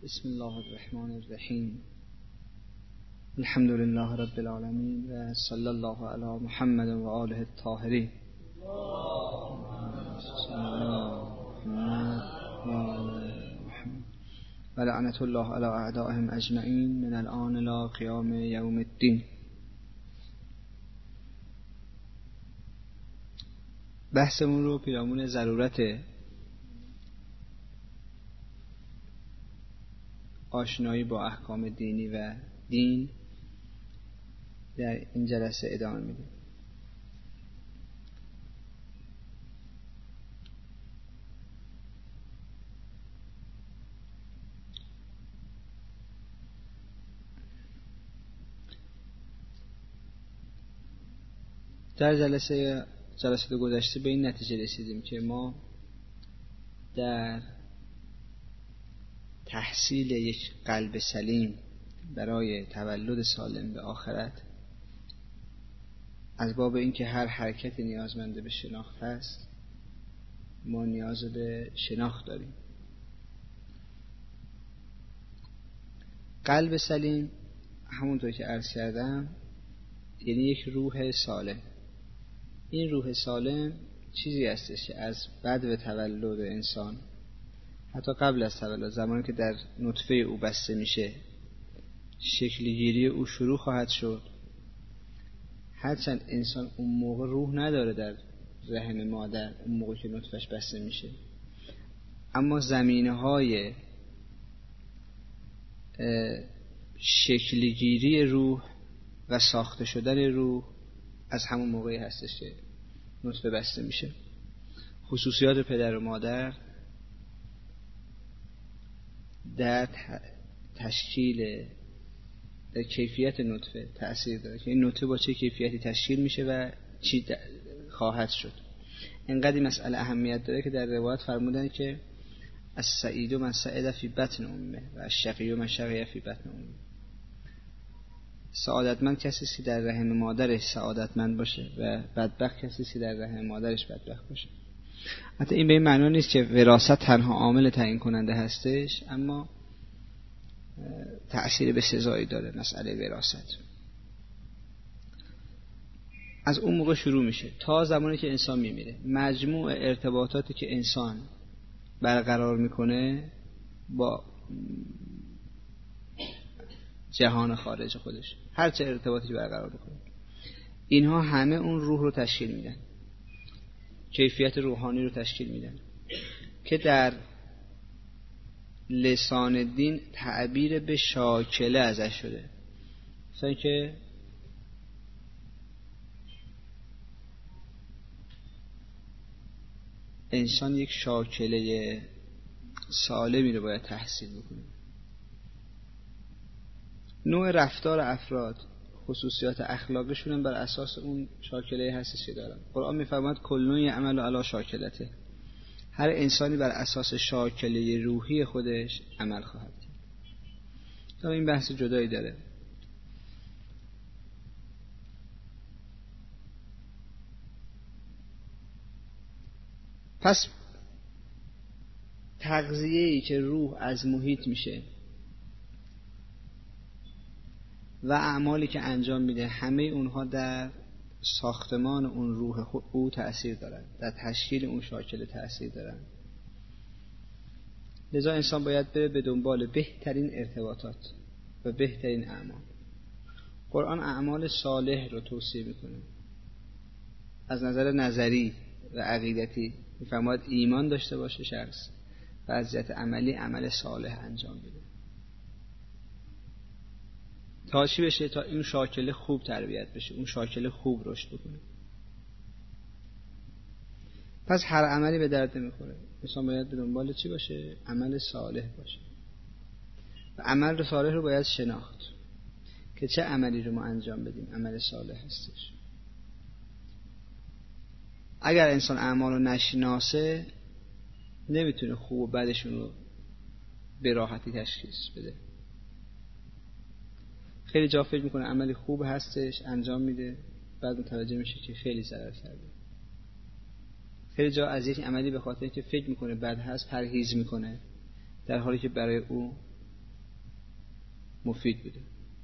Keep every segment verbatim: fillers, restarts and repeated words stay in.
بسم الله الرحمن الرحیم. الحمد لله رب العالمین و صلی الله علی محمد و آله الطاهرین. و لعنت الله علی اعدائهم اجمعین من الان الی قیام یوم الدین. بحثمون رو پیرامون ضرورت آشنایی با احکام دینی و دین در این جلسه ادامه میدیم. در جلسه جلسه گذشته به این نتیجه رسیدیم که ما در تحصیل یک قلب سلیم برای تولد سالم به آخرت از باب اینکه هر حرکت نیازمند به شناخت هست، ما نیاز به شناخت داریم. قلب سلیم همونطور که عرض کردم یعنی یک روح سالم. این روح سالم چیزی هستش که از بدو تولد انسان، حتی قبل از تولد، زمانی که در نطفه او بسته میشه، شکلگیری او شروع خواهد شد. هرچند انسان اون موقع روح نداره در رحم مادر، اون موقع که نطفهش بسته میشه، اما زمینه های شکلگیری روح و ساخته شدن روح از همون موقعی هستش که نطفه بسته میشه. خصوصیات پدر و مادر در تشکیل، در کیفیت نطفه تأثیر داره که این نطفه با چه کیفیتی تشکیل میشه و چی خواهد شد. اینقدر این مسئله اهمیت داره که در روایت فرمودن که السعید من سعد فی بطن امه و الشقی من شقی فی بطن امه. سعادتمند کسی که در رحم مادرش سعادتمند باشه و بدبخت کسی که در رحم مادرش بدبخت باشه. حتی این به این معنی نیست که وراثت تنها عامل تعیین کننده هستش، اما تأثیر به سزایی داره مسئله وراثت. از اون موقع شروع میشه تا زمانی که انسان میمیره. مجموع ارتباطاتی که انسان برقرار میکنه با جهان خارج خودش، هر چه ارتباطی برقرار میکنه، اینها همه اون روح رو تشکیل میدن، کیفیت روحانی رو تشکیل میدن که در لسان دین تعبیر به شاکله ازش شده. مثلا که انسان یک شاکله سالمی رو باید تحصیل بکنه. نوع رفتار افراد، خصوصیات اخلاقشون هم بر اساس اون شاکله هستش که دارن. قرآن میفرماید کل نوع عمل علی شاکلته. هر انسانی بر اساس شاکله روحی خودش عمل خواهد کرد. تا این بحث جدایی داره. پس تغذیه‌ای که روح از محیط میشه و اعمالی که انجام میده، همه اونها در ساختمان اون روح خود او تأثیر دارن، در تشکیل اون شاکله تأثیر دارن. لذا انسان باید بره به دنبال بهترین ارتباطات و بهترین اعمال. قرآن اعمال صالح رو توصیه میکنه. از نظر نظری و عقیدتی میفرماید ایمان داشته باشه شخص و از جهت عملی عمل صالح انجام بده. تا چی بشه؟ تا این شاکله خوب تربیت بشه، اون شاکله خوب رشد بکنه. پس هر عملی به درد نمیخوره. انسان باید به دنبال چی باشه؟ عمل صالح باشه. و عمل صالح رو باید شناخت که چه عملی رو ما انجام بدیم عمل صالح هستش. اگر انسان اعمال رو نشناسه نمیتونه خوب و بدشون رو به راحتی تشخیص بده. خیلی جا فکر میکنه عملی خوب هستش انجام میده، بعد متوجه میشه که خیلی ضرر کرده. خیلی جا از یک عملی به خاطر که فکر میکنه بد هست پرهیز میکنه، در حالی که برای او مفید بوده.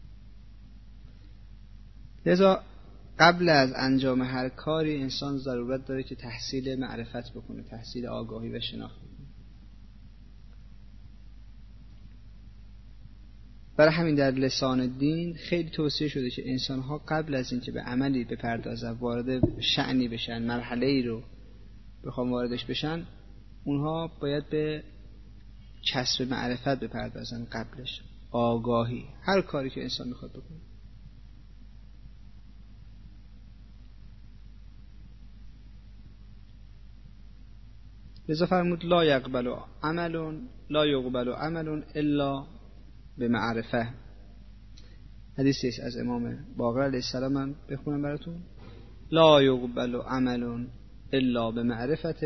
لذا قبل از انجام هر کاری انسان ضرورت داره که تحصیل معرفت بکنه، تحصیل آگاهی و شناخت بکنه. برای همین در لسان دین خیلی توصیه شده که انسان‌ها قبل از اینکه به عملی بپردازن، وارد شأنی بشن، مرحله‌ای رو بخوام واردش بشن، اونها باید به کسب معرفت بپردازن. قبلش آگاهی، هر کاری که انسان میخواد بکنه. لذا فرمود لا یقبل عمل لا یقبل عمل الا بمعرفه. حدیثی است از امام باقر علیه السلام، من بخونم براتون. لا یقبل عمل الا بمعرفت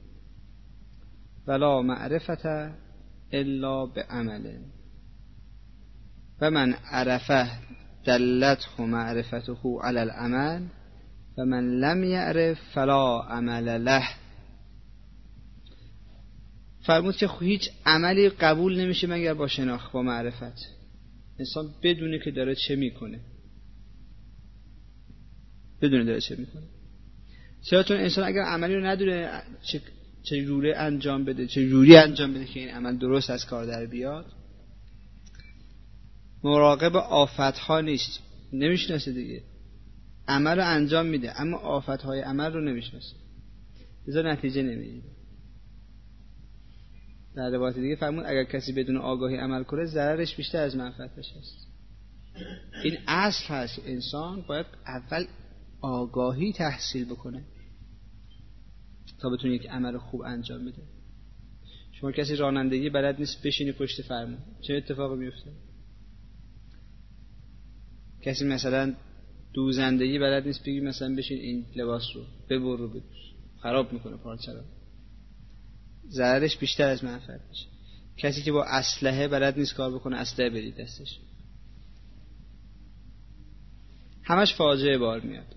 ولا معرفت الا بعمل و من عرفه دلته معرفته علی العمل و من لم یعرف فلا عمل له. فرمود که هیچ عملی قبول نمیشه مگر با شناخت، با معرفت. انسان بدونه که داره چه میکنه، بدونه داره چه میکنه. چرا؟ چون انسان اگر عملی رو ندونه چه چه جوری انجام بده، چه جوری انجام بده که این عمل درست از کار در بیاد، مراقب آفت‌ها نیست، نمیشناسه دیگه. عمل رو انجام میده اما آفت‌های عمل رو نمیشناسه، لذا نتیجه نمیگیره. در روایت دیگه فرمود اگر کسی بدون آگاهی عمل کنه ضررش بیشتر از منفعتش است. این اصل هست. انسان باید اول آگاهی تحصیل بکنه تا بتونه یک عمل خوب انجام بده. شما کسی رانندگی بلد نیست بشینه پشت فرمون، چه اتفاقی میفته؟ کسی مثلا دوزندگی بلد نیست بگی مثلا بشین این لباس رو ببر رو بدوز، خراب میکنه پارچه رو، ضررش بیشتر از منفعتش. کسی که با اسلحه بلد نیست کار بکنه، اسلحه برید دستش، همش فاجعه بار میاد.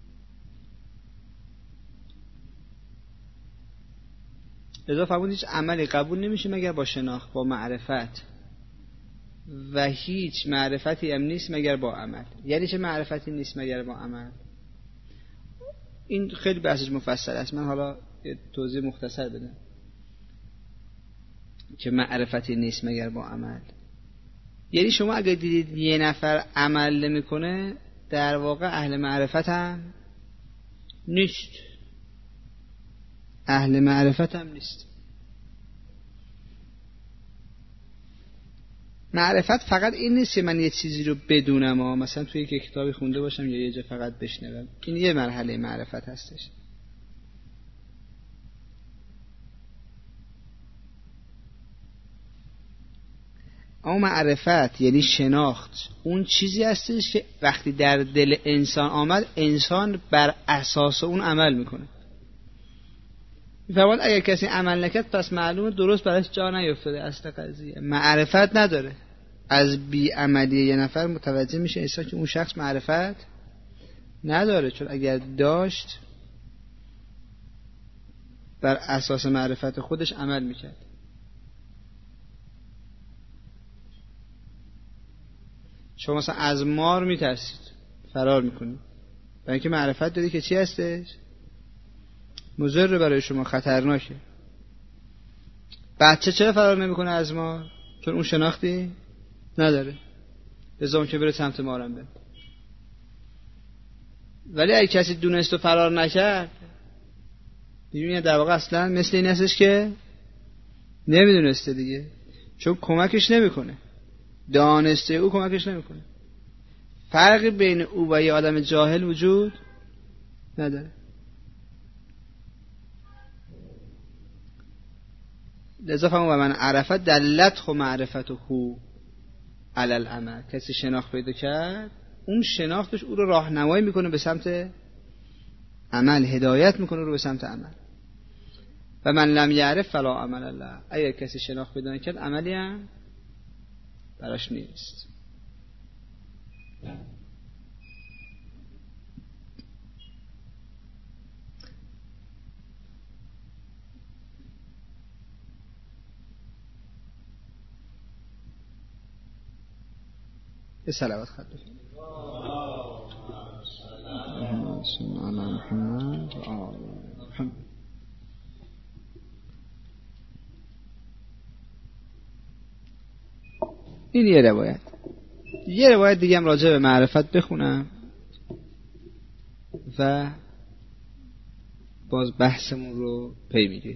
لذا فرمود هیچ عملی قبول نمیشه مگر با شناخت، با معرفت، و هیچ معرفتی هم نیست مگر با عمل. یعنی چه معرفتی نیست مگر با عمل؟ این خیلی بحثش مفصل است، من حالا توضیح مختصر بدم که معرفتی نیست مگر با عمل. یعنی شما اگر دیدید یه نفر عمل نمیکنه، در واقع اهل معرفت هم نیست، اهل معرفت هم نیست. معرفت فقط این نیست که من یه چیزی رو بدونم، ها مثلا توی یک کتابی خونده باشم یا یه جا فقط بشنوم، این یه مرحله معرفت هستش. اما معرفت یعنی شناخت، اون چیزی هستش که وقتی در دل انسان آمد، انسان بر اساس اون عمل میکنه. میفرماد اگر کسی عمل نکرد پس معلومه درست براش جا نیفتاده. اصل قضیه معرفت نداره. از بی عملی یه نفر متوجه میشه انسان که اون شخص معرفت نداره، چون اگر داشت بر اساس معرفت خودش عمل میکرد. شما مثلا از مار میترسید، فرار میکنید، برای اینکه معرفت داری که چی هستش؟ مضر برای شما، خطرناکه. بچه چرا فرار نمیکنه از مار؟ چون اون شناختی نداره، لذا که بره سمت مارم بره. ولی اگه کسی دونست و فرار نکرد، میدونی در واقع اصلا مثل این هستش که نمیدونسته دیگه، چون کمکش نمیکنه، دانسته او کمکش نمیکنه. فرقی بین او و یه آدم جاهل وجود نداره. لذا فهمون و من عرفت دلته معرفته علی العمل. کسی شناخت پیدا کرد، اون شناختش او رو راهنمایی میکنه به سمت عمل، هدایت میکنه رو به سمت عمل. و من لم یعرف فلا عمل له. اگر کسی شناخت پیدا نکرد عملی هم براش نیست. به صلوات خط بفرمایید. محمد و آل محمد. این یه روایت. یه روایت دیگه هم راجع به معرفت بخونم و باز بحثمون رو پی میگیریم.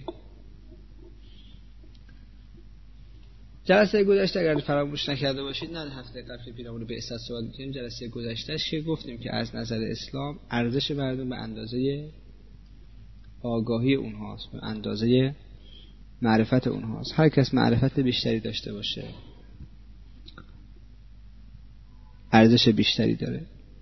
جلسه گذشته اگر فراموش نکرده باشید، نه هفته قبل پیرامون به بعثت صحبت می‌کردیم، جلسه گذشتهش که گفتیم که از نظر اسلام ارزش مردم به اندازه آگاهی اونهاست، به اندازه معرفت اونهاست. هر کس معرفت بیشتری داشته باشه ارزش بیشتری داره.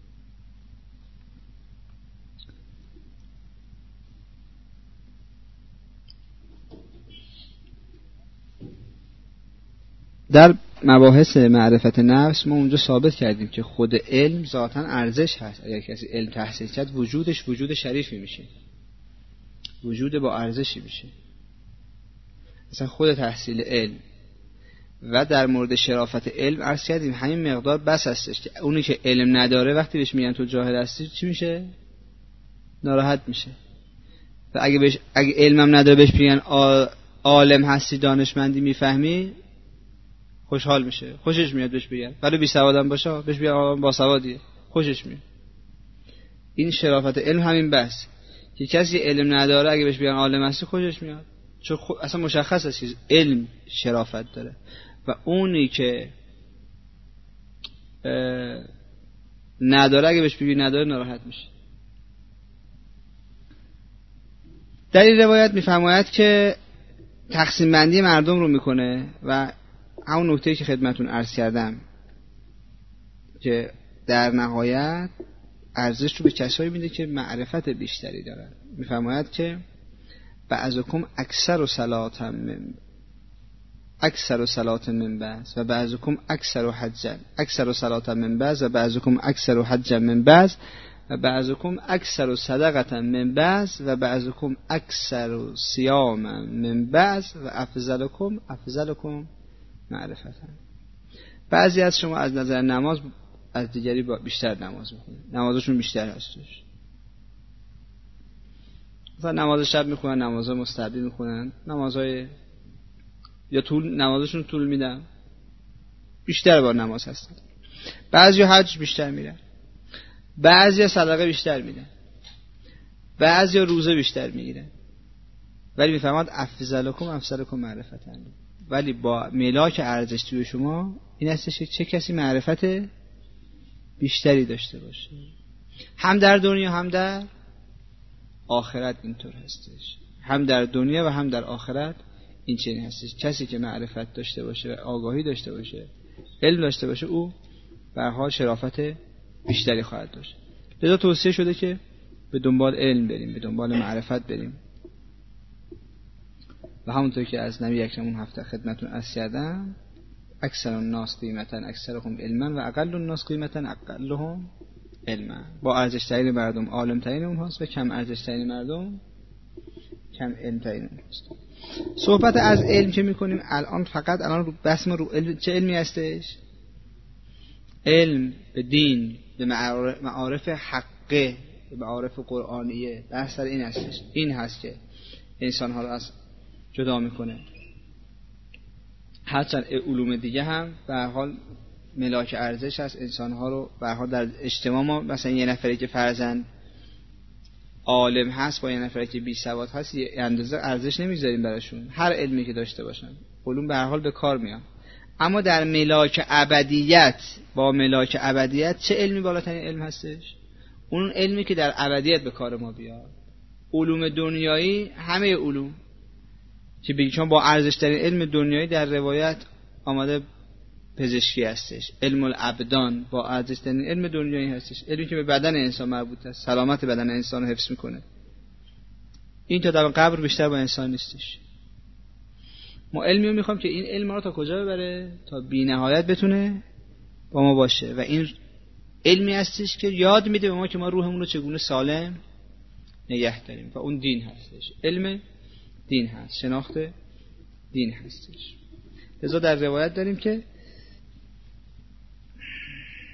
در مباحث معرفت نفس ما اونجا ثابت کردیم که خود علم ذاتاً ارزش هست. اگر کسی علم تحصیل کرد وجودش وجود شریفی میشه، وجود با ارزشی میشه. مثلا خود تحصیل علم و در مورد شرافت علم عرض کردیم همین مقدار بس هستش که اونی که علم نداره وقتی بهش میگن تو جاهل هستی چی میشه؟ ناراحت میشه. و اگه بهش اگه علمم نداره بهش میگن عالم هستی، دانشمندی، میفهمی، خوشحال میشه، خوشش میاد بهش بگن. ولی بی سوادم باشه بهش بگن با سوادیه، خوشش میاد. این شرافت علم همین بس که کسی علم نداره اگه بهش بگن عالم هستی خوشش میاد، چون خو... اصلا مشخص است که علم شرافت داره. و اونی که نداره اگه بهش بگی نداره ناراحت میشه. در این روایت میفرماید که تقسیم بندی مردم رو میکنه و همون نکته‌ای که خدمتون عرض کردم که در نهایت ارزش رو به کسایی میده که معرفت بیشتری دارن. میفرماید که بعضکم اکثر و صلاتا من اکثر و صلات من بعض و بعضکم اکثر و حجا اکثر و صلاتا من بعض و بعضکم اکثر و حجا من بعض و بعضکم اکثر و صدقتا من بعض و بعضکم اکثر و صیاما من بعض و افضلکم افضلکم معرفتا. بعضی از شما از نظر نماز از دیگری بیشتر نماز میخونن، نمازشون بیشتر هستش. مثلا نماز شب میخونن، نمازهای مستحبی میخونن، نمازهای یا طول نمازشون طول میدن، بیشتر با نماز هستن. بعضی حج بیشتر میرن، بعضی صدقه بیشتر میدن، بعضی روزه بیشتر میگیرن. ولی میفهمد افضلکم افضلکم معرفتن. ولی با ملاک ارزش توی شما این هستش که چه کسی معرفت بیشتری داشته باشه، هم در دنیا هم در آخرت اینطور هستش. هم در دنیا و هم در آخرت این چنین هستش. کسی که معرفت داشته باشه و آگاهی داشته باشه، علم داشته باشه، او به هر حال شرافت بیشتری خواهد داشت. لذا توصیه شده که به دنبال علم بریم، به دنبال معرفت بریم. و همونطور که از نبی اکرم اون هفته خدمتون عرض کردم، اکثر الناس قیمتا اکثرهم علما و اقل الناس قیمتا اقلهم علما. با ارزش ترین مردم عالم ترین اونهاست و کم ارزش ترین مردم کم علم ترین اونهاست. صحبت از علم که میکنیم الان فقط الان رو بس ما رو علم، چه علمی هستش؟ علم به دین، به معارف حقه، به معارف قرآنیه. بحث سر این هستش. این هست که انسان ها رو از جدا میکنه. هرچند علوم دیگه هم به هر حال ملاک ارزش هست، انسان ها رو به هر حال در اجتماع ما مثلا یه نفری که فرضاً عالم هست با یه نفری که بی سواد هست یه اندازه ارزش نمیذاریم براشون، هر علمی که داشته باشن علوم به هر حال به کار میاد. اما در ملاک ابدیت، با ملاک ابدیت چه علمی بالاترین علم هستش؟ اون علمی که در ابدیت به کار ما بیاد. علوم دنیایی، همه علوم که بگیم چون با ارزش ترین علم دنیایی در روایت آمده پزشکی هستش، علم الابدان با ارزش ترین علم دنیایی هستش، علمی که به بدن انسان مربوط است، سلامت بدن انسان رو حفظ میکنه. این تا در قبر بیشتر با انسان نیستش. ما علمی رو میخوام که این علم ما رو تا کجا ببره؟ تا بی نهایت بتونه با ما باشه. و این علمی هستش که یاد میده به ما که ما روحمون رو چگونه سالم نگه داریم و اون دین هستش. علم دین هست، شناخت دین هستش. لذا در روایت داریم که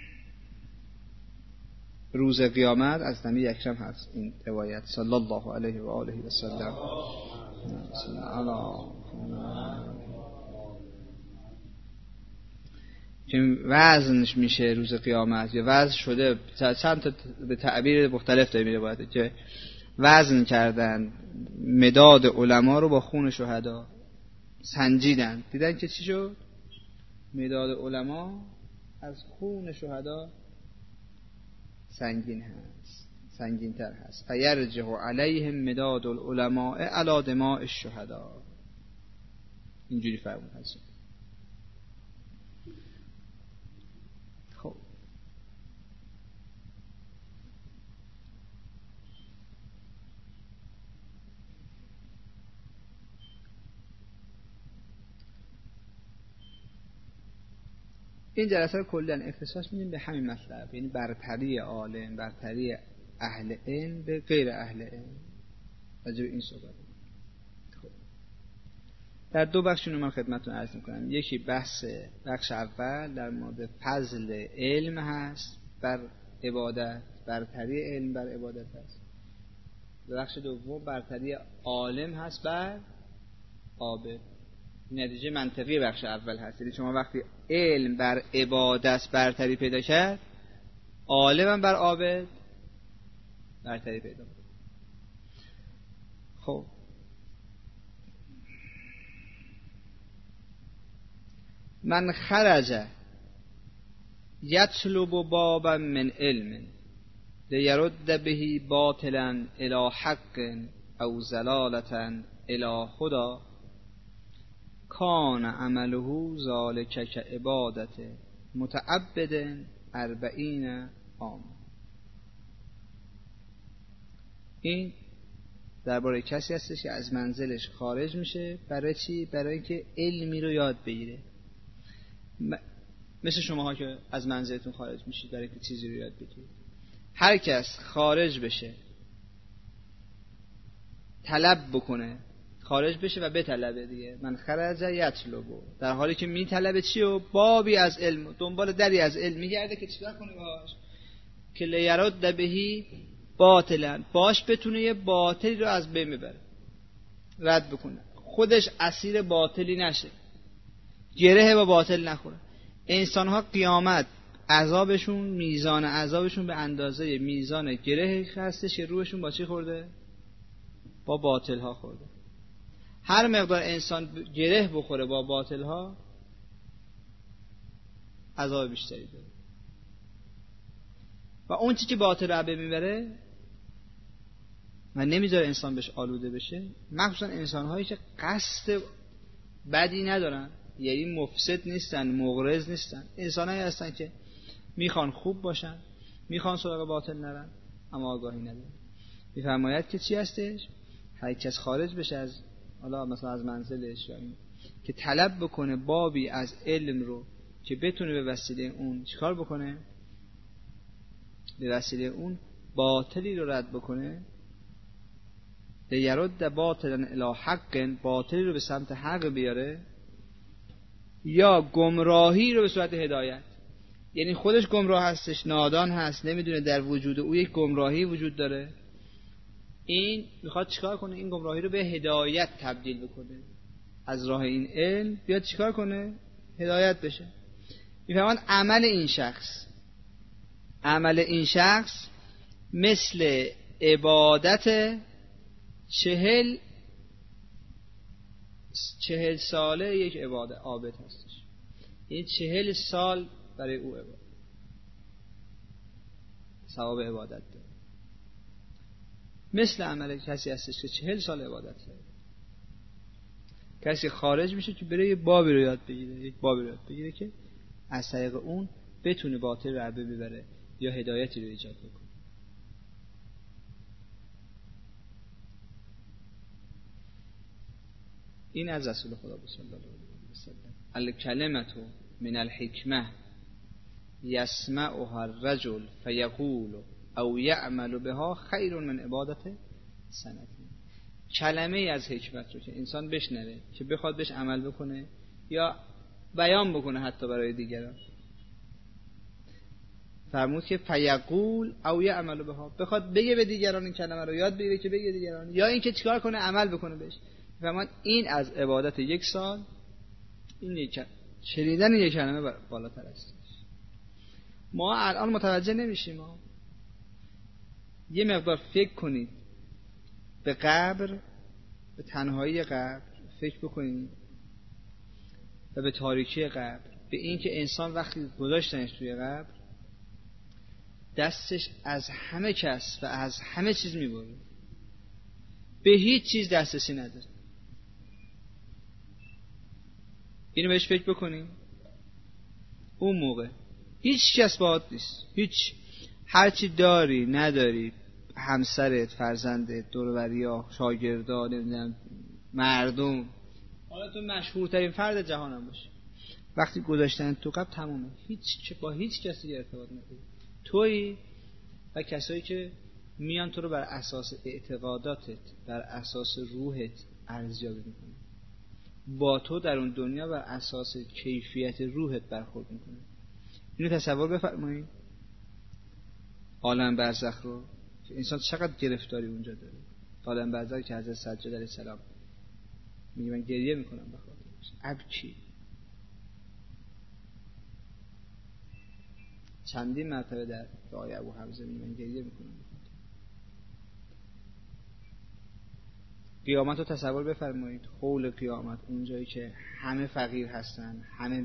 روز قیامت از نبی اکرم هست این روایت صلی الله علیه و آله و سلم. که وزنش میشه روز قیامت یا وزن شده، چند تا به تعبیر مختلف داره میره باید که وزن کردن مداد علما رو با خون شهدا، سنجیدن، دیدن که چی شد؟ مداد علما از خون شهدا سنگین هست، سنگین تر هست. فیرجح علیهم مداد العلماء علی دماء الشهدا. اینجوری فرمود هست. خب این جلسه رو کلا اختصاص میدیم به همین مطلب، یعنی برتری عالم، برتری اهل علم به غیر اهل علم. راجع به این صحبت. خب در دو بخش اینو من خدمتتون عرض میکنم. یکی بحث بخش اول در مورد فضل علم هست بر عبادت، برتری علم بر عبادت هست. بخش دوم برتری عالم هست بر عابد. نتیجه منطقی بخش اول هست. یعنی شما وقتی علم بر عبادت برتری پیدا کرد، عالم هم بر عابد برتری پیدا کرد. خب من خرج یطلب بابا من علم لیرد به باطلا الی حق او زلالتا الی هدی کان عمله ذالک کعبادت متعبد اربعین عام. این درباره کسی هستش که از منزلش خارج میشه. برای چی؟ برای اینکه علمی رو یاد بگیره. مثل شماها که از منزلتون خارج میشید برای اینکه چیزی رو یاد بگیرید. هر کس خارج بشه، طلب بکنه، خارج بشه و بطلبه دیگه. من خرج یطلبو، در حالی که میطلبه چی؟ و بابی از علم، دنبال دری از علم میگرده که چیکار کنه باهاش؟ که لیرد بهی باطلا، باش بتونه یه باطلی رو از بین ببره، رد بکنه، خودش اسیر باطلی نشه، گره با باطل نخوره. انسان ها قیامت عذابشون، میزان عذابشون به اندازه میزان گره هستش که روحشون با چی خورده؟ با باطل ها خورده. هر مقدار انسان گره بخوره با باطل ها، عذاب بیشتری داره. و اون چیزی که باطل رو میبره و نمیذاره انسان بهش آلوده بشه، مخصوصا انسان هایی که قصد بدی ندارن، یعنی مفسد نیستن، مغرض نیستن، انسان هایی هستن که میخوان خوب باشن، میخوان سراغ باطل نرن، اما آگاهی ندارن. میفرماید که چی هستش؟ هر کس خارج بشه از، حالا مثلا از منزلش، یا این که طلب بکنه بابی از علم رو که بتونه به وسیله اون چیکار بکنه؟ به وسیله اون باطلی رو رد بکنه. لیرد باطلا الی حق، باطلی رو به سمت حق بیاره، یا گمراهی رو به صورت هدایت. یعنی خودش گمراه هستش، نادان هست، نمیدونه در وجود او یک گمراهی وجود داره. این میخواد چیکار کنه؟ این گمراهی رو به هدایت تبدیل بکنه. از راه این علم بیاد چیکار کنه؟ هدایت بشه. میفهمن عمل این شخص عمل این شخص مثل عبادت چهل چهل ساله یک عبادت عابد هستش. این چهل سال برای او عبادت، ثواب عبادت داره. مثل عمل کسی هستش که چهل سال عبادت کرده. کسی خارج میشه که بره یه بابی رو یاد بگیره، یک بابی رو یاد بگیره که از طریق اون بتونه باطل رو عربه ببره یا هدایتی رو ایجاد بکنه. این از رسول خدا صلی الله علیه و سلم. الکلمه من الحکمه یسمعها الرجل فیقول او یعمل بها خیر من عبادت سنتی. کلمه از حکمت رو که انسان بشنوه که بخواد بهش عمل بکنه یا بیان بکنه حتی برای دیگران، فرمود که فیقول او یعمل بها، بخواد بگه به دیگران این کلمه رو، یاد بگیره که بگه دیگران، یا اینکه چیکار کنه، عمل بکنه بهش. فرمود این از عبادت یک سال، این یک شنیدن یک کلمه بالاتر است. ما الان متوجه نمیشیم. ما یه مقدار فکر کنید به قبر، به تنهایی قبر فکر بکنید و به تاریکی قبر، به این که انسان وقتی گذاشتنش توی قبر دستش از همه کس و از همه چیز میبره، به هیچ چیز دسترسی نداره. اینو بهش فکر بکنیم. اون موقع هیچ کس باهات نیست، هیچ، هرچی داری نداری، همسرت، فرزندت، دور و بریا، شاگردا، نمیدونم مردم، حالا تو مشهورترین فرد جهانم باشه، وقتی گذاشتن تو قبر تمومه، هیچ با هیچ کسی ارتباط نداری. تویی و کسایی که میان تو رو بر اساس اعتقاداتت، بر اساس روحت ارزیابی میکنن، با تو در اون دنیا بر اساس کیفیت روحت برخورد میکنن. اینو تصور بفرمایید، عالم برزخ رو که انسان چقدر گرفتاری اونجا داره. عالم برزخ که حضرت سجاد علیه السلام میگه من گریه میکنم بخاطرش، ابکی. چندین مرتبه در دعای ابو حمزه میگه من گریه میکنم بخاطر. قیامت رو تصور بفرمایید، حول قیامت، اونجایی که همه فقیر هستن، همه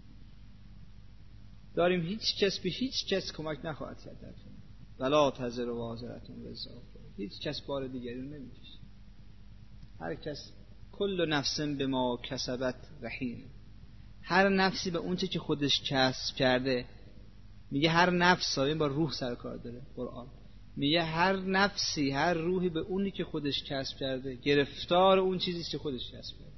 داریم، هیچ کس به هیچ کس کمک نخواهد کرد در کنار. ولا تزر وازرتون وزر اخرى، هیچ کس بار دیگری رو نمیکشه. هر کس، کل نفس به ما کسبت رهین، هر نفسی به اونچه که خودش کسب کرده. میگه هر نفس، این با روح سر کار داره قرآن، میگه هر نفسی، هر روحی به اونی که خودش کسب کرده گرفتار اون چیزی که خودش کسب کرده.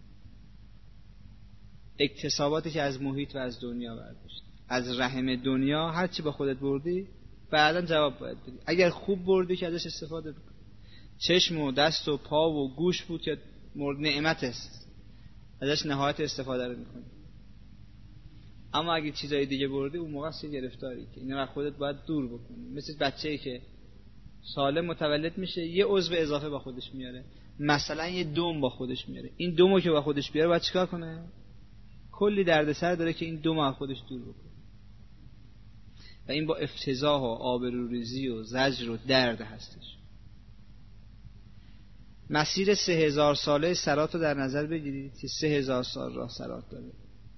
اکتساباتی که از محیط و از دنیا برداشت، از رحم دنیا، هر چی با خودت بردی بعداً جواب باید بدی. اگر خوب بردی که ازش استفاده بکن. چشم و دست و پا و گوش بود که مورد نعمت است، ازش نهایت استفاده رو میکنی. اما اگه چیزای دیگه بردی، اون موقع سی گرفتاری که اینو از خودت باید دور بکنی. مثل بچه‌ای که سالم متولد میشه، یه عضو اضافه با خودش میاره، مثلا یه دم با خودش میاره. این دمو که با خودش بیاره باید چیکار کنه؟ کلی دردسر داره که این دم از خودش دور بکنه. و این با افتضاح و آبروریزی و زجر و درد هستش. مسیر سه هزار ساله صراط رو در نظر بگیرید که سه هزار سال راه صراط داره.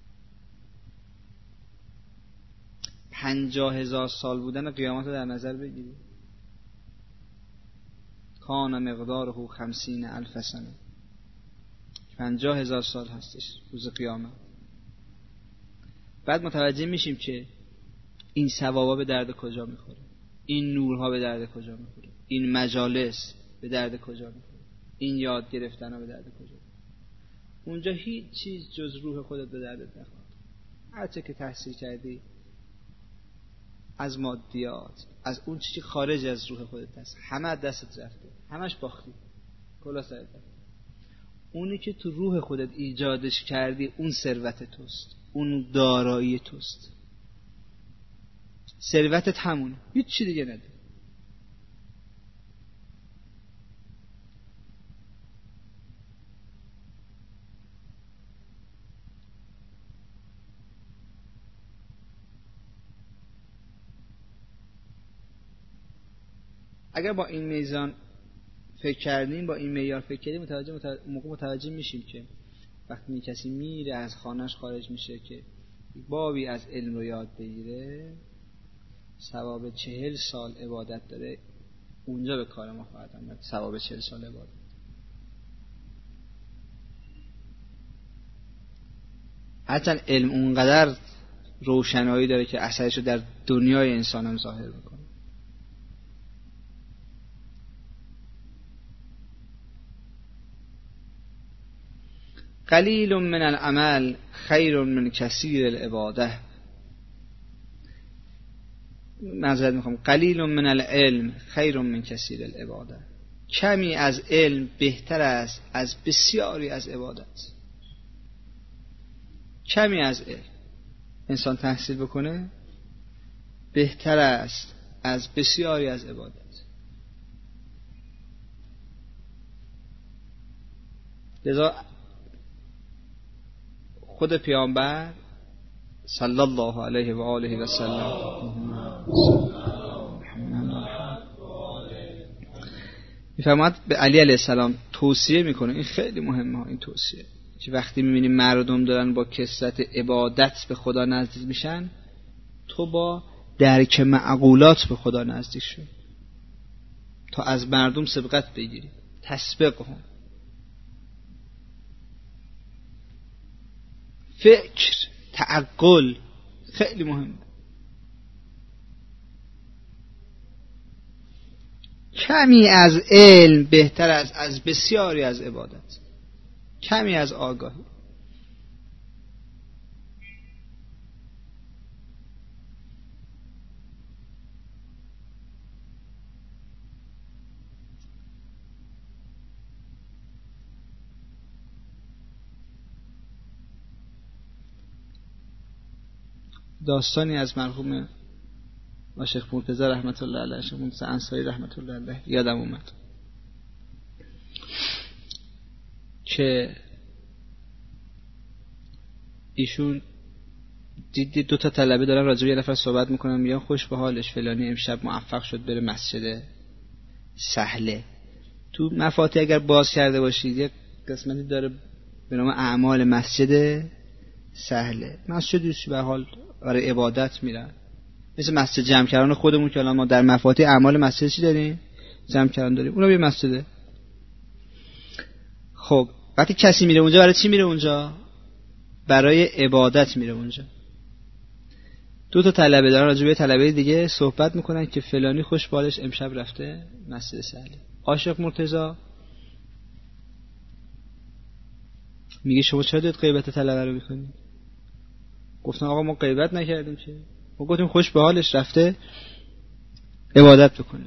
پنجاه هزار سال بودن قیامت رو در نظر بگیرید. کان مقداره خمسین الف سنه، پنجاه هزار سال هستش روز قیامت. بعد متوجه میشیم که این ثوابا به درد کجا میخوره، این نورها به درد کجا میخوره، این مجالس به درد کجا میخوره، این یاد گرفتن ها به درد کجا میخوره. اونجا هیچ چیز جز روح خودت به دردت نخواهد. هرچه که تحصیل کردی از مادیات، از اون چیزی که خارج از روح خودت هست، همه از دستت رفته، همش باختی، کلا سرت رفته. اونی که تو روح خودت ایجادش کردی، اون ثروت توست، اون دارایی توست. ثروتت همونه، هیچ چی دیگه نداری. اگر با این میزان فکر کردیم، با این معیار فکر کردیم، متوجه متوجه, موقع متوجه میشیم که وقتی کسی میره از خانهش خارج میشه که بابی از علم رو یاد بگیره، ثواب چهل سال عبادت داره، اونجا به کار ما خواهد آمد. ثواب چهل سال عبادت. هرچند علم اونقدر روشنایی داره که اثرش رو در دنیای انسان هم ظاهر میکنه. قلیل من العمل خیر من کثیر العباده. معذرت میخوام، قلیل من العلم خیر من کثیر العباده. کمی از علم بهتر است از بسیاری از عبادت. کمی از علم انسان تحصیل بکنه، بهتر است از بسیاری از عبادت. لذا خود پیامبر صلی الله علیه و آله و سلم میفرماد به علی علیه السلام توصیه میکنه، این خیلی مهمه این توصیه، که وقتی میبینیم مردم دارن با کثرت عبادت به خدا نزدیک میشن، تو با درک معقولات به خدا نزدیک شو تا از مردم سبقت بگیری. تسبقهم، فکر، تعقل خیلی مهمه. کمی از علم بهتر است از بسیاری از عبادت. کمی از آگاهی. داستانی از مرحوم شیخ مرتضی رحمت الله علیه، شیخ مرتضی انصاری رحمت الله علیه یادم اومد که ایشون دید دو تا طلبه دارن راجع به یه نفر صحبت میکنن، میگن خوش به حالش فلانی امشب موفق شد بره مسجد سهله. تو مفاتیح اگر باز کرده باشید یه قسمتی داره به نام اعمال مسجد سهله. مسجدی به حال برای عبادت میرن، مثل مسجد جمع‌کران خودمون که الان ما در مفاتیح اعمال مسجد چی داریم؟ جمع‌کران داریم. اونم یه مسجده. خب وقتی کسی میره اونجا برای چی میره اونجا؟ برای عبادت میره اونجا. دو تا طلبه دارن راجع به طلبه دیگه صحبت میکنن که فلانی خوش بالش امشب رفته مسجد سهله. عاشق مرتضی میگه شما چرا دید غیبت طلبه رو میکنید؟ گفتن آقا ما غیبت نکردیم، چه ما گفتیم خوش به حالش رفته عبادت بکنه.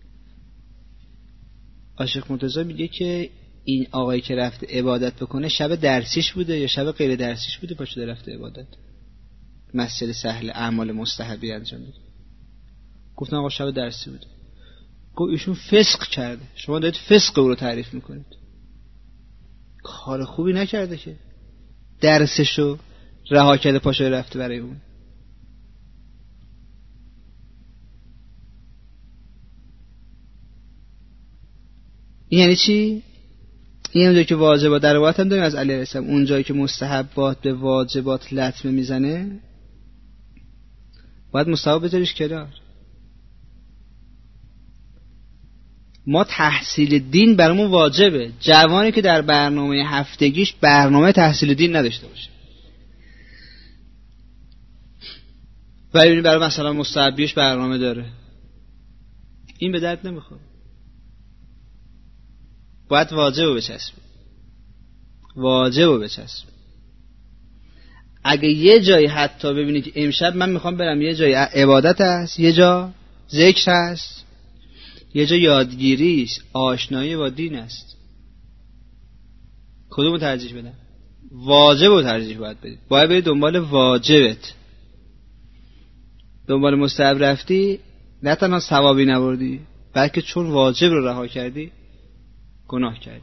عاشق مرتضی میگه که این آقایی که رفته عبادت بکنه شب درسیش بوده یا شب غیر درسیش بوده پا شده رفته عبادت مسجد سهل اعمال مستحبی انجام میده؟ گفتن آقا شب درسی بوده. گفت ایشون فسق کرده، شما دارید فسق او رو تعریف میکنید. کار خوبی نکرده که درسشو رها کرده پا شده رفته برای اون. این یعنی چی؟ این اونجایی که واجبات در روایت هم داریم از علی علیه السلام، اونجایی که مستحبات به واجبات لطمه میزنه باید مستحب بذاریش کنار. ما تحصیل دین برامون واجبه. جوانی که در برنامه هفتگیش برنامه تحصیل دین نداشته باشه ولی برای مثلا مستحبیش برنامه داره، این به درد نمیخوره. باید واجبو بچسب، واجبو بچسب. اگه یه جایی حتی ببینی که امشب من میخوام برم یه جای عبادت هست، یه جا ذکر هست، یه جا یادگیری است، آشنایی با دین است، کدومو ترجیح بدم؟ واجبو ترجیح باید بدید. باید برید دنبال واجبت. دنبال مستحب رفتی نه تنها ثوابی نبردی بلکه چون واجب رو رها کردی گناه کردی.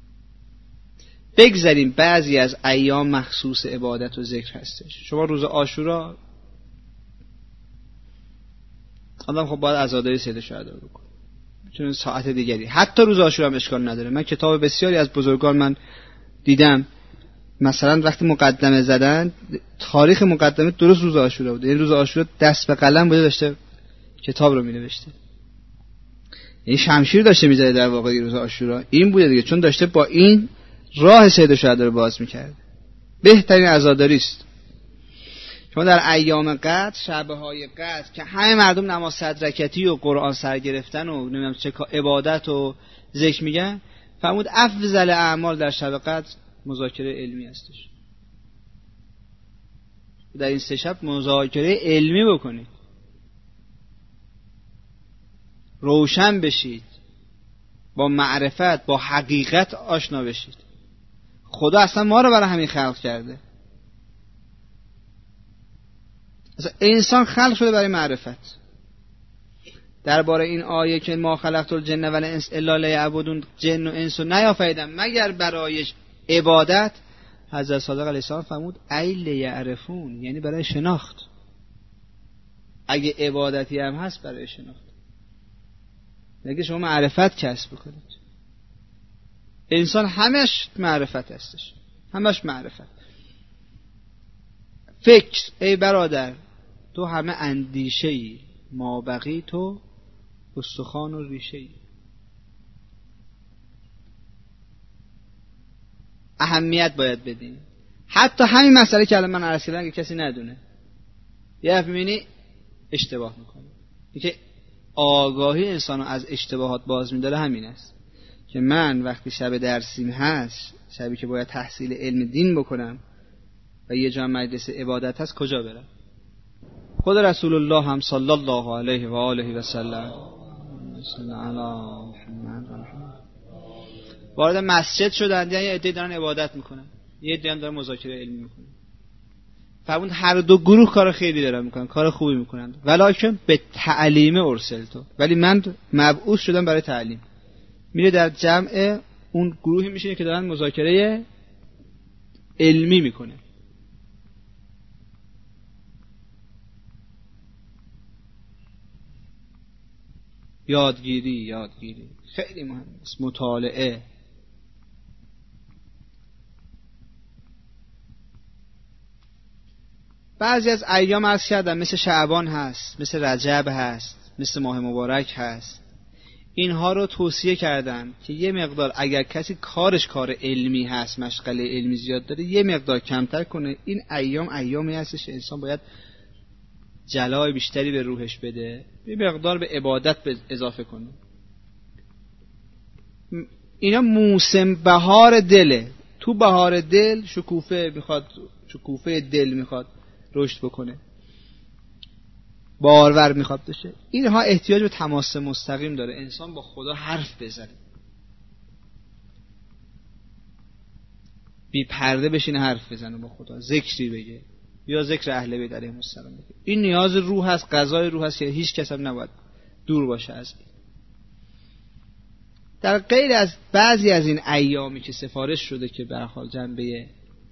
بگذاریم بعضی از ایام مخصوص عبادت و ذکر هستش. شما روز عاشورا آدم خب باید عزاداری سید شهدا رو بکنه، چون ساعت دیگری. حتی روز عاشورا هم اشکال نداره. من کتاب بسیاری از بزرگان من دیدم مثلا وقتی مقدمه زدن تاریخ مقدمه درست روز عاشورا بوده، یعنی روز عاشورا دست به قلم بوده داشته کتاب رو می‌نوشته، یعنی شمشیر داشته می‌زده در واقع روز عاشورا این بوده دیگه، چون داشته با این راه سید شهدا رو باز می‌کرد. بهترین عزاداری است. شما در ایام قدر، شب‌های قدر که همه مردم نماز صد رکعتی و قرآن سر گرفتن و نمیدونم چه عبادت و ذکر میگن، فرمود افضل اعمال در شب قدر مذاکره علمی هستش. در این سه شب مذاکره علمی بکنید، روشن بشید، با معرفت با حقیقت آشنا بشید. خدا اصلا ما رو برای همین خلق کرده. مثلا انسان خلق شده برای معرفت. درباره این آیه که ما خلقت الجن و الانس الا لیعبدون، جن و انس رو نیافریدم مگر برای عبادت، حضرت صادق علیه السلام فرمود ای لیعرفون، یعنی برای شناخت. اگه عبادتی هم هست برای شناخت، اگه شما معرفت کسب بکنید. انسان همش معرفت هستش، همش معرفت. فکر ای برادر تو همه اندیشه‌ای، ما بقی تو استخوان و ریشه‌ای. اهمیت باید بدیم. حتی همین مسئله که الان من عرض کردم اگه کسی ندونه، یه دفعه می‌بینی اشتباه میکنه. اینکه آگاهی انسانو از اشتباهات باز می‌داره همین است که من وقتی شب درسیم هست، شبی که باید تحصیل علم دین بکنم و یه جا مجلس عبادت هست، کجا برم؟ خود رسول الله هم صلی الله علیه و آله و سلم وارد مسجد شدند، یعنی عده‌ای دارن عبادت میکنن، یه عده‌ای هم دارن مذاکره علمی میکنن. فرمود هر دو گروه کار خیلی دارن میکنن، کار خوبی میکنن، ولکن به تعلیم ارسلتو، ولی من مبعوث شدم برای تعلیم. میره در جمع اون گروهی میشینه که دارن مذاکره علمی میکنه. یادگیری یادگیری خیلی مهم است. مطالعه. بعضی از ایام عرض کردم مثل شعبان هست، مثل رجب هست، مثل ماه مبارک هست، اینها رو توصیه کردن که یه مقدار اگر کسی کارش کار علمی هست، مشغله علمی زیاد داره، یه مقدار کمتر کنه. این ایام ایامی هستش انسان باید جلای بیشتری به روحش بده، یه مقدار به عبادت اضافه کنه. اینا موسم بهار دله. تو بهار دل شکوفه میخواد، شکوفه دل میخواد رشد بکنه، بارور میخواد بشه. اینها احتیاج به تماس مستقیم داره، انسان با خدا حرف بزنه، بی پرده بشینه حرف بزنه با خدا، ذکری بگه یا ذکر اهل بیت علیهم السلام بگه. این نیاز روح هست، غذای روح هست که هیچ کس هم نباید دور باشه از این. در غیر از بعضی از این ایامی که سفارش شده که به هر حال جنبه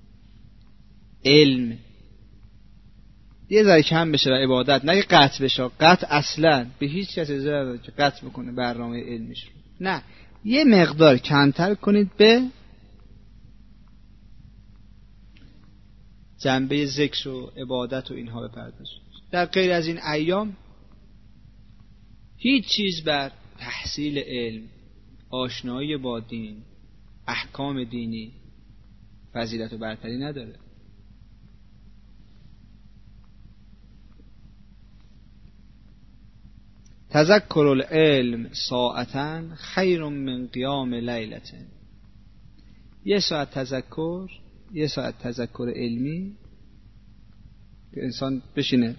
علم یه ذره کم بشه و عبادت نه قطع بشه، قطع اصلا به هیچ کس اجازه نداره که قطع بکنه برنامه علمیش رو، نه، یه مقدار کمتر کنید به جنبه ذکر و عبادت و اینها بپردازید. در غیر از این ایام هیچ چیز بر تحصیل علم، آشنایی با دین، احکام دینی فضیلت و برتری نداره. تذکر العلم ساعتن خیر من قیام لیلتن. یه ساعت تذکر، یه ساعت تذکر علمی که انسان بشینه.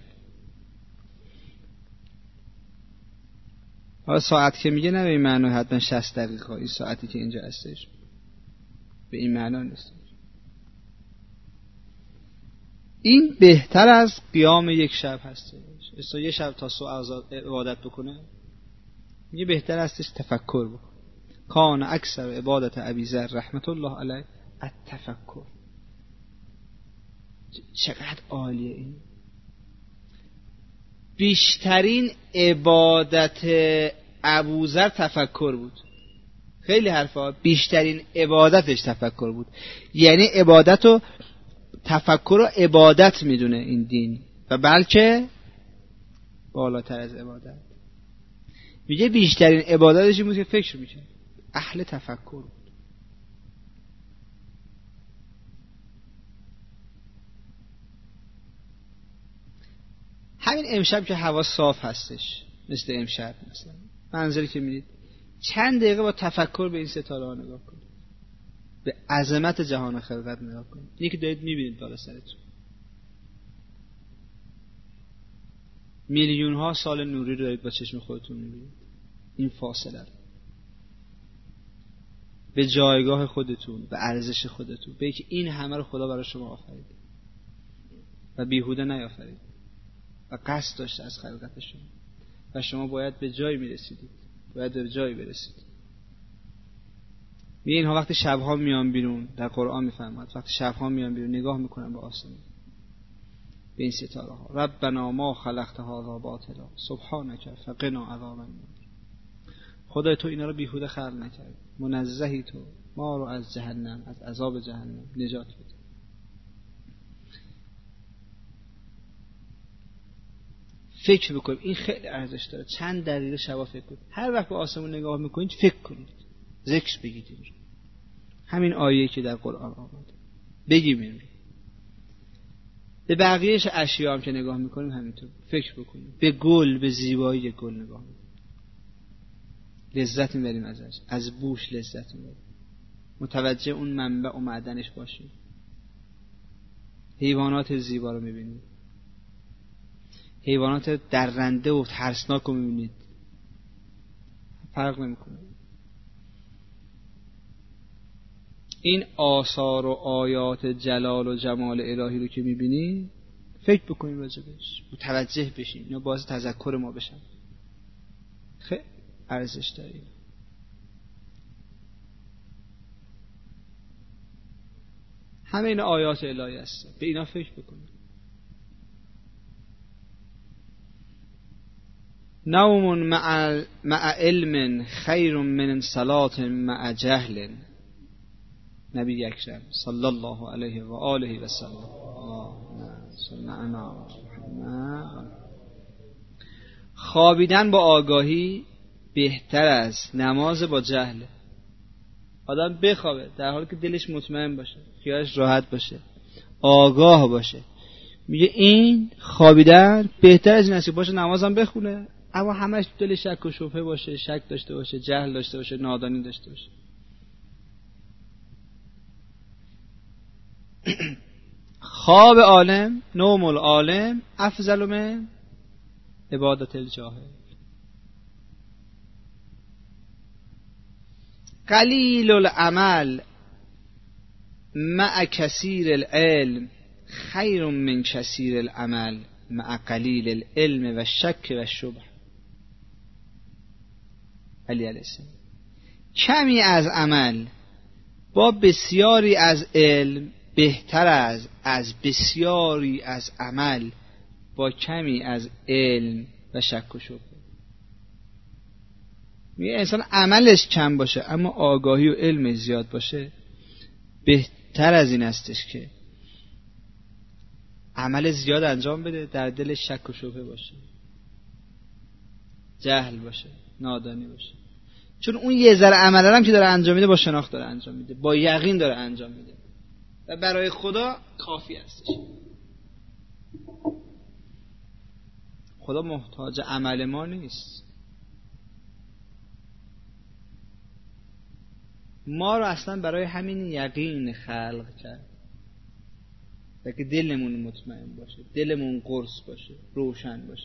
حالا ساعت که میگه نه به این معنی حتما شصت دقیقه، این ساعتی که اینجا هستش به این معنا نیست. این بهتر از قیام یک شب هستش. اصلا یه شب تا صبح عبادت بکنه، میگه بهتر هستش تفکر بکنه. کان اکثر عبادت ابی ذر رحمت الله علیه التفکر. چقدر عالیه این. بیشترین عبادت ابوذر تفکر بود. خیلی حرفا، بیشترین عبادتش تفکر بود. یعنی عبادت و تفکر و عبادت میدونه این دین و بلکه بالاتر از عبادت. میگه بیشترین عبادتش این بود که فکر میکنه. اهل تفکر بود. همین امشب که هوا صاف هستش، مثل امشب مثلا منظری که میدید، چند دقیقه با تفکر به این ستاره ها نگاه کنید، به عظمت جهان خلقت نگاه کنید. اینی که دارید میبینید بالا سرتون، میلیون ها سال نوری رو دارید با چشم خودتون میبینید. این فاصله به جایگاه خودتون، به ارزش خودتون، به اینکه این همه رو خدا برای شما آفرید و بیهوده نیافرید. و قصد داشته از خلقت شما و شما باید به جای میرسیدید، باید به جای برسید. می اینها وقتی شبها میان بیرون، در قرآن میفرماد وقتی شبها میان بیرون نگاه میکنن به آسمان، به این ستاره ها، ربنا ما خلقت هذا باطلا سبحانك فقنا عذاب النار. خدای تو اینا رو بیهوده خلق نکرد، منزهی تو، ما رو از جهنم، از عذاب جهنم نجات بده. فکر بکنید، این خیلی ارزش داره. چند دقیقه شبا فکر کنید. هر وقت به آسمون نگاه میکنید فکر کنید، ذکر بگید اینجا. همین آیه که در قرآن آمده بگیم این رو. به بقیهش اشیا هم که نگاه میکنیم همینطور فکر بکنیم. به گل، به زیبایی گل نگاه میکنیم، لذت میبریم ازش، از بوش لذت میبریم، متوجه اون منبع و معدنش باشیم. حیوانات زیبا رو میبینید، حیوانات درنده و ترسناک رو میبینید، فرق نمیکنه. این آثار و آیات جلال و جمال الهی رو که میبینید فکر بکنید راجبش، متوجه بشین، اینا باعث تذکر ما بشن. خیلی ارزش داره. همه این آیات الهی هست، به اینا فکر بکنید. نوم مع مع علم خیر من صلاة مع جهل. نبی اکرم صلی الله علیه و آله و سلم. اللهم صل علی محمد. خوابیدن با آگاهی بهتر از نماز با جهل. آدم بخوابه در حالی که دلش مطمئن باشه، خیالش راحت باشه، آگاه باشه، میگه این خوابیدن بهتر از این است که باشه نمازم بخونه اما همش دل شک و شبهه باشه، شک داشته باشه، جهل داشته باشه، نادانی داشته باشه. خواب عالم، نوم العالم افضل من عبادت الجاهل. قلیل العمل مع کثیر العلم خیر من کثیر العمل مع قلیل العلم و شک و شبه. علی علیه السلام. کمی از عمل با بسیاری از علم بهتر از از بسیاری از عمل با کمی از علم و شک و شبه. میگه انسان عملش کم باشه اما آگاهی و علم زیاد باشه، بهتر از این استش که عمل زیاد انجام بده در دل شک و شبهه باشه، جهل باشه، نادانی باشه. چون اون یه ذره عمل هم که داره انجام میده با شناخت داره انجام میده، با یقین داره انجام میده و برای خدا کافی هستش. خدا محتاج عمل ما نیست. ما رو اصلا برای همین یقین خلق کرد که دلمون مطمئن باشه، دلمون قرص باشه، روشن باشه،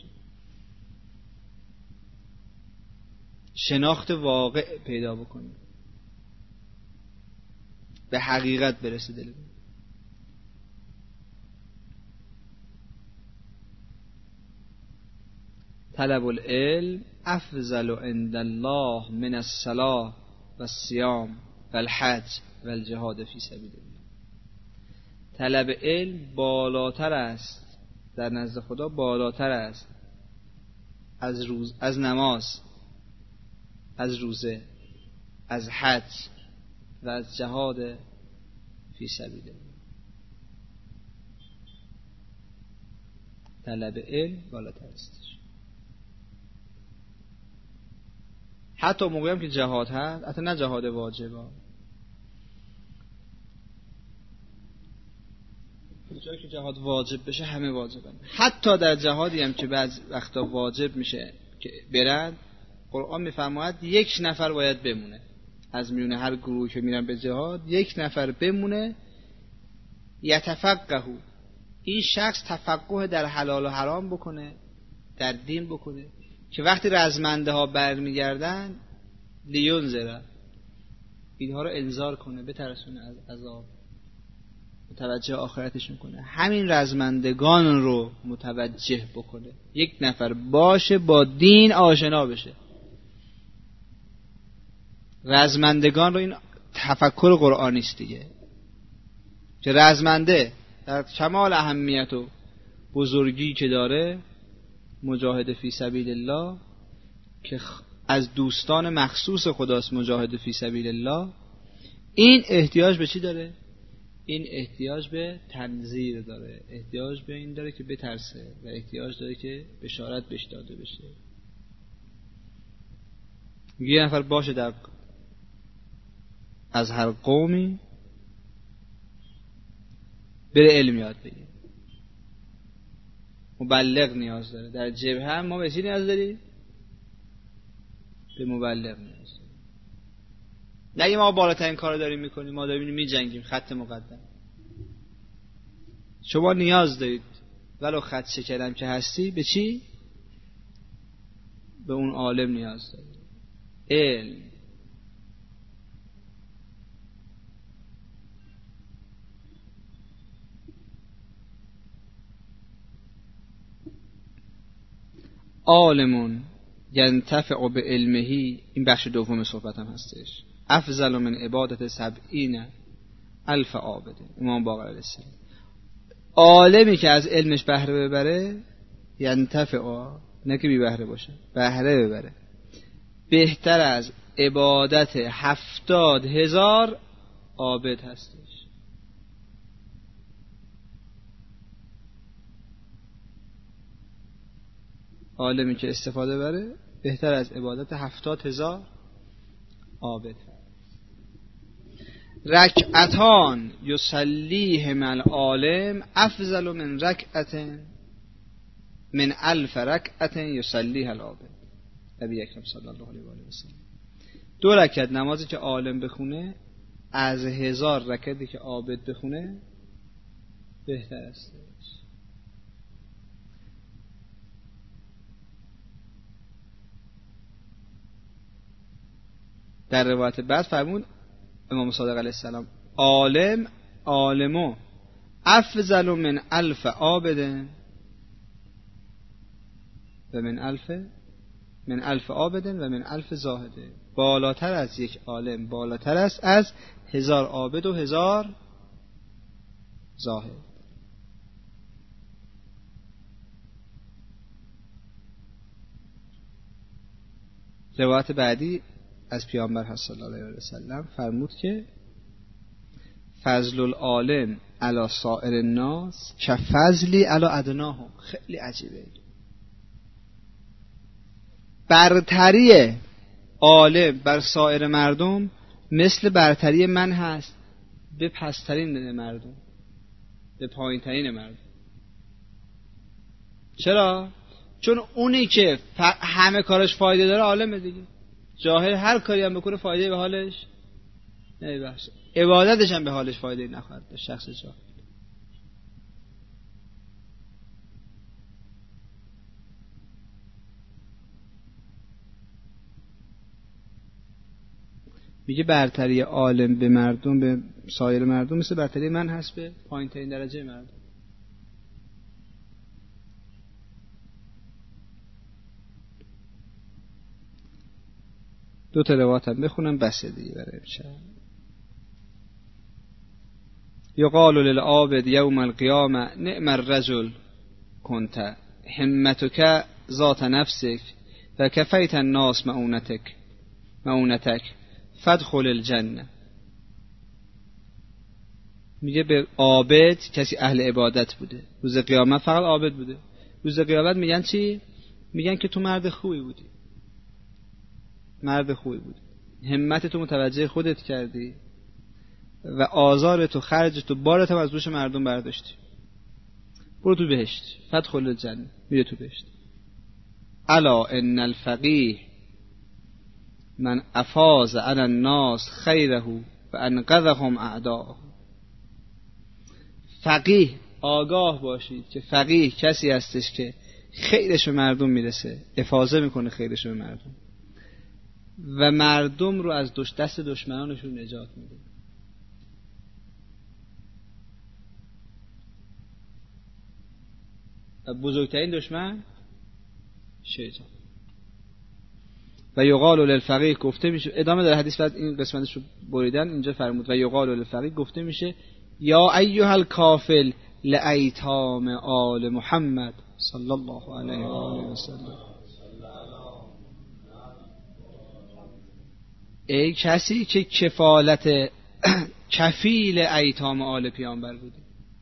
شناخت واقع پیدا بکنیم، به حقیقت برسه دلمون. طلب العلم افضل عند الله من الصلاة و الصیام و الحج و الجهاد فی سبیل الله. طلب علم بالاتر است در نزد خدا، بالاتر است از روز، از نماز، از روزه، از حج و از جهاد فی سبیل الله. طلب علم بالاتر است. حتی موقعی هم که جهاد هست، حتی نه جهاد واجبه، جایی که جهاد واجب بشه همه واجبن. حتی در جهادی هم که بعض وقتا واجب میشه که برن، قرآن میفرماید یک نفر باید بمونه از میون هر گروهی که میرن به جهاد، یک نفر بمونه. یتفقه، این شخص تفقه در حلال و حرام بکنه، در دین بکنه که وقتی رزمنده ها برمیگردن لیونذر، اینها رو انذار کنه، بترسونه از عذاب. متوجه آخرتش میکنه. همین رزمندگان رو متوجه بکنه، یک نفر باشه با دین آشنا بشه. رزمندگان رو، این تفکر قرآنی است دیگه، که رزمنده در کمال اهمیت و بزرگی که داره، مجاهد فی سبیل الله که از دوستان مخصوص خداست، مجاهد فی سبیل الله، این احتیاج به چی داره؟ این احتیاج به تنذیر داره، احتیاج به این داره که بترسه و احتیاج داره که بشارت بهش داده بشه. یه نفر باشه در از هر قومی بره علم یاد بگیره، مبلغ نیاز داره. در جبهه هم ما به چی نیاز داریم؟ به مبلغ نیاز داریم. نگه ما بالاترین کار داریم میکنیم، ما داریم می جنگیم خط مقدم. شما نیاز دارید ولو خط شکرم که هستی به چی؟ به اون عالم نیاز دارید. علم. عالمون ینتفع به علمهی، این بخش دوم صحبت هم هستش، افضل من عبادت سبعین الف عابد. امام باقر علیه السلام، عالمی که از علمش بهره ببره، ینتفع، نه که بی بهره باشه، بهره ببره، بهتر از عبادت هفتاد هزار عابد هستش. عالمی که استفاده بره بهتر از عبادت هفتاد هزار عابد. رکعتان یصلیهم العالم افضل من رکعت من الف رکعت یصلیها العابد. نبی اکرم صلی الله علیه و آله و سلم. دو رکعت نمازی که عالم بخونه از هزار رکعتی که عابد بخونه بهتر است. در روایت بعد فرمود امام صادق علیه السلام، عالم عالمو افضل من الف عابد و من الف من الف عابد و من الف زاهد. بالاتر از یک عالم بالاتر است از هزار عابد و هزار زاهد. روایت بعدی از پیامبر صلی الله علیه و سلم فرمود که فضل العالم علی سائر الناس کفضلی علی ادناهم. خیلی عجیبه. برتری عالم بر سایر مردم مثل برتری من هست به پسترین مردم، به پایینترین مردم. چرا؟ چون اونی که همه کارش فایده داره عالمه دیگه. جاهل هر کاری هم بکنه فایده به حالش نمیبخشه، عبادتش هم به حالش فایده نخواهد داشت. شخص جاهل میگه برتری عالم به مردم، به سایر مردم مثل برتری من هست به پایین ترین درجه مردم. دو تا روایت هم بخونم بس دیگه برای امشب. یقال للعابد یوم القیامه نعم الرجل کنت همتک ذات نفسک و کفیت الناس معونتک معونتک فادخل الجنه. میگه به عابد، کسی اهل عبادت بوده، روز قیامت فقط عابد بوده، روز قیامت میگن چی؟ میگن که تو مرد خوبی بودی، مرد خوبی بودی، همت تو متوجه خودت کردی و آزار تو، خرج تو، بارت هم از دوش مردم برداشتی، برو تو بهشت. فادخل الجنه، میره تو بهشت. الا ان الفقیه من افاز علی الناس خیره و انقذهم اعداءه. فقیه، آگاه باشید که فقیه کسی هستش که خیرش به مردم میرسه، افاضه میکنه خیرش به مردم و مردم رو از دست دشمنانشون نجات میده. و بزرگترین دشمن شیطان. و یقال للفقیه گفته میشه، ادامه داره حدیث، بعد این قسمتش رو بریدن اینجا فرمود و یقال للفقیه گفته میشه یا ایها الکافل لایتام آل محمد صلی الله علیه و آله و سلم. ای کسی که کفالت کفیل ایتام آل پیامبر بودی.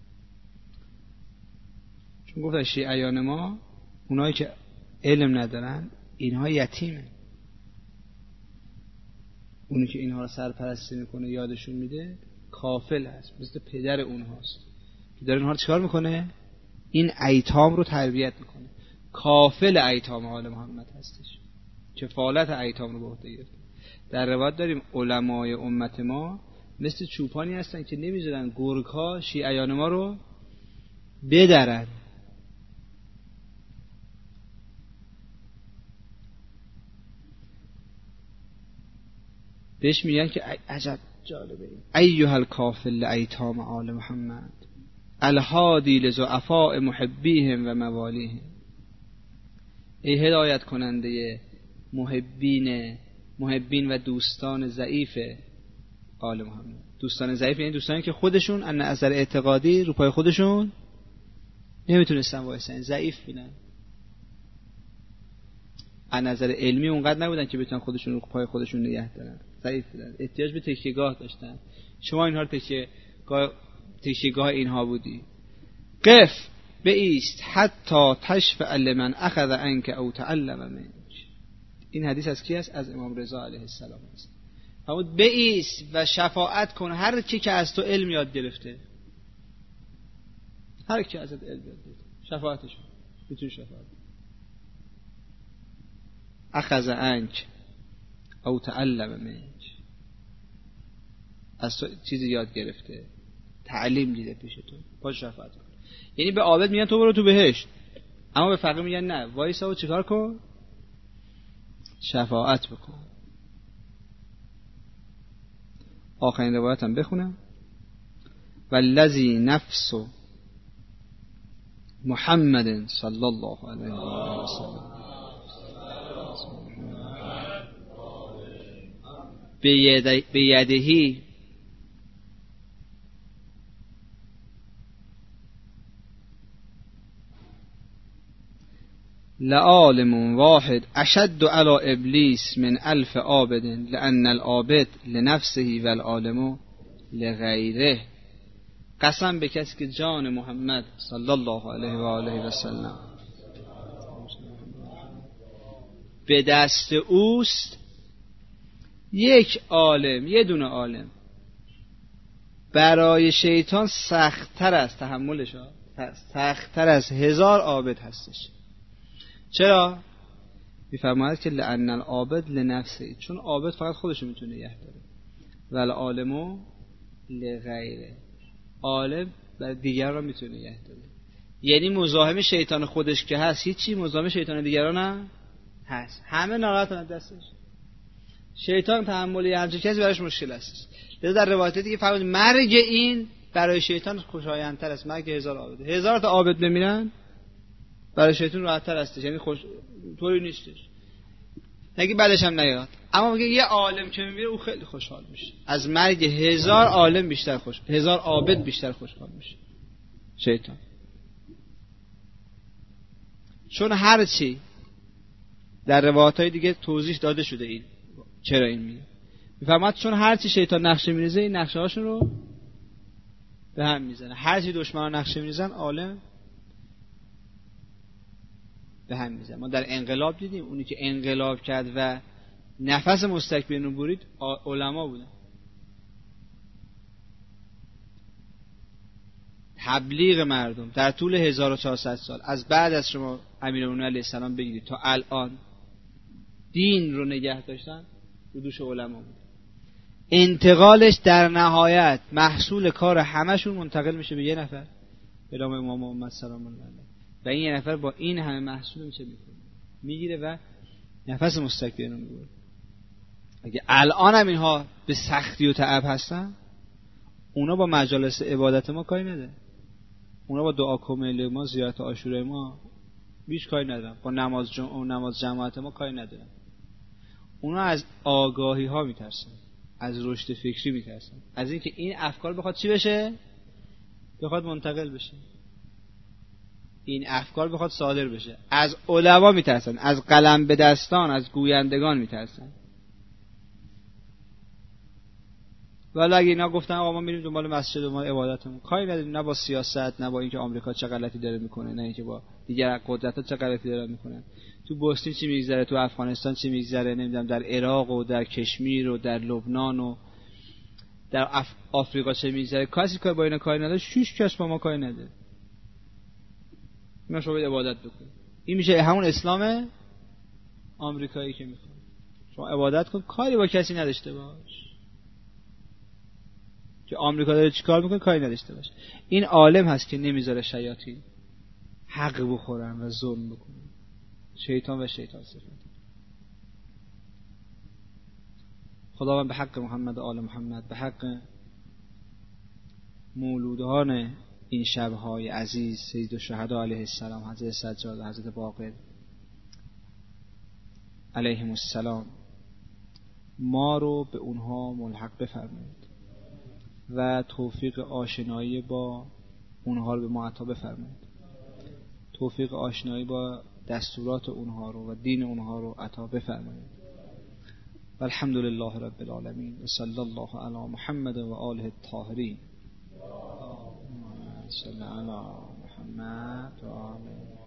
چون گفت شیعیان ما اونایی که علم ندارن اینها یتیمه، اونی که اینها رو سرپرستی میکنه یادشون میده کافل هست، مثل پدر اونهاست که داره اینها رو چیکار میکنه؟ این ایتام رو تربیت میکنه. کافل ایتام آل محمد هستش، کفالت ایتام رو به عهده گرفته. در روایت داریم علمای امت ما مثل چوپانی هستن که نمیذارن گرگ‌ها شیعیان ما رو بدرن. بهش میگن که عجب جالبه ایها الکافل ایتام آل محمد الهادی لضعفاء محبیهم و موالیهم. ای هدایت کننده محبین محبین و دوستان ضعیف آل محمد. دوستان ضعیف یعنی دوستانی که خودشون از نظر اعتقادی رو پای خودشون نمیتونستن وایسن، ضعیف بودن. از نظر علمی اونقدر نبودن که بتونن خودشون رو پای خودشون نگه دارن، ضعیف بودن، احتیاج به تکیه‌گاه داشتن. شما اینها رو تکیه‌گاه تکیه‌گاه اینها بودی. قف بایست حتی تشفع لمن اخذ عنک او تعلم منک. این حدیث از کی است؟ از امام رضا علیه السلام است. فرمود بایست و شفاعت کن هر کی که از تو علم یاد گرفته، هر کی ازت علم یاد گرفته شفاعتش کن، بتونی شفاعت اخذ عنک او تعلم منک، از تو چیزی یاد گرفته، تعلیم دیده پیش تو، باش شفاعت کن. یعنی به عابد میگن تو برو تو بهشت، اما به فقیر میگن نه وایسا و چیکار کن؟ شفاعت بکن. آخرین روایت هم بخونم. والذی نفس محمد صلی الله علیه و سلم بیدهی لعالم واحد اشد علی ابلیس من الف عابد لان العابد لنفسه والعالم لغیره. قسم به کسی که جان محمد صلی الله علیه و آله و سلم به دست اوست، یک عالم، یه دونه عالم برای شیطان سخت‌تر از تحملش، سخت‌تر از هزار عابد هستش. چرا؟ میفرماید که لأن العابد لنفسه، چون عابد فقط خودشو میتونه نگه داره، ولی عالمو لغیره، عالم برای دیگران رو میتونه نگه داره. یعنی مزاحم شیطان خودش که هست هیچی، مزاحم شیطان دیگران هم هست، همه ناراحتن از دستش. شیطان تحمل همچین کسی براش مشکل است. لذا در روایت دیگه فرمود مرگ این برای شیطان خوشایندتر است مرگ هزار عابد. هزار تا عابد بمیرن برای شیطان راحت‌تر استش، یعنی خوش طوری نیستش، نگی بعدش هم نیاد. اما میگه یه عالم که میمیره او خیلی خوشحال میشه، از مرگ هزار عالم بیشتر خوش، هزار عابد بیشتر خوشحال میشه شیطان. چون هر چی در روایت‌های دیگه توضیح داده شده این چرا این میگه، میفهمد چون هر چی شیطان نقشه میریزه این نقشه هاشون رو به هم میزنه، هر چی دشمنان نقشه میریزن عالم به هم میزنه. ما در انقلاب دیدیم اونی که انقلاب کرد و نفس مستکبرین رو برید علما بودن. تبلیغ مردم در طول هزار و چهارصد سال از بعد از شما امیرالمومنین علیه السلام بگیرید تا الان دین رو نگه داشتن رو دوش علما بود. انتقالش در نهایت محصول کار همشون منتقل میشه به یه نفر به نام امام محمد سلام الله علیه، و این یه نفر با این همه محصول میشه میکنه میگیره و نفس مستکبرین رو میبره. اگه الان هم اینها به سختی و تعب هستن، اونا با مجالس عبادت ما کاری نداره. اونا با دعا کمیل ما، زیارت عاشورای ما هیچ کاری ندارن، با نماز جمعه نماز جماعت ما کاری ندارن. اونا از آگاهی ها میترسن، از رشد فکری میترسن، از اینکه این افکار بخواد چی بشه، بخواد منتقل بشه، این افکار بخواد صادر بشه. از علما میترسن، از قلم به دستان، از گویندگان میترسن. ولی اگه اینا گفتن آقا ما میریم دنبال مسجد و ما عبادتمون، کاری نداریم، نه با سیاست، نه با اینکه آمریکا چه غلطی داره میکنه، نه اینکه با دیگر قدرت‌ها چه غلطی دارن میکنن، تو بوسنی چی میگذره، تو افغانستان چی میگذره، نمیدونم در عراق و در کشمیر و در لبنان و در اف... آفریقا چه میگذره، کسی که با اینا کاری نداره، شش کس با ما کاری نداره. ما شما عبادت بکن. این میشه همون اسلام آمریکایی که میخواد. شما عبادت کن، کاری با کسی نداشته باش. که آمریکا داره چیکار میکنه کاری نداشته باش. این عالم هست که نمیذاره شیاطین حق بخورن و ظلم بکنن. شیطان و شیطان صفت. خداوند به حق محمد و آل محمد، به حق مولودان این شبهای عزیز، سید الشهدا علیه السلام، حضرت سجاد و حضرت باقر علیهم السلام، ما رو به اونها ملحق بفرمایید و توفیق آشنایی با اونها رو به ما عطا بفرمایید. توفیق آشنایی با دستورات اونها رو و دین اونها رو عطا بفرمایید. و الحمد لله رب العالمین و صلی الله علی محمد و آله الطاهرین. صلی علی محمد و آله